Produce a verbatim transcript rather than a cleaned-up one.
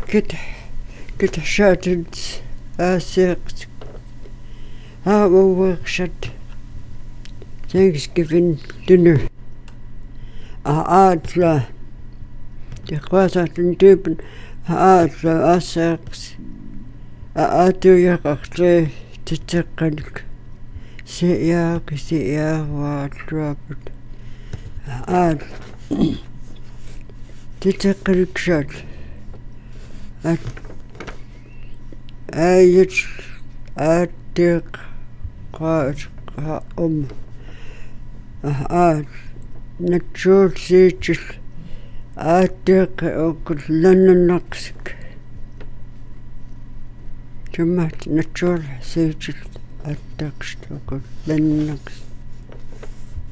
Kit kit shattered asset. Our workshop. Thanksgiving dinner. Aadla. De kwasaten typen. Aadla asset. Aadu yakakle titakanik. Siya kisiya wa Robert. Aad. Titakanik shot. At ayet adik kwaas ka um. Aad. Natural seaches. Adik okul lananaksik. Tomat natural seaches. Adik okul lananaksik.